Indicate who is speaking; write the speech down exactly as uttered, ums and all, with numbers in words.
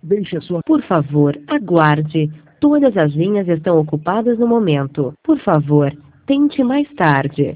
Speaker 1: Deixe a sua...
Speaker 2: Por favor, aguarde. Todas as linhas estão ocupadas no momento. Por favor, tente mais tarde.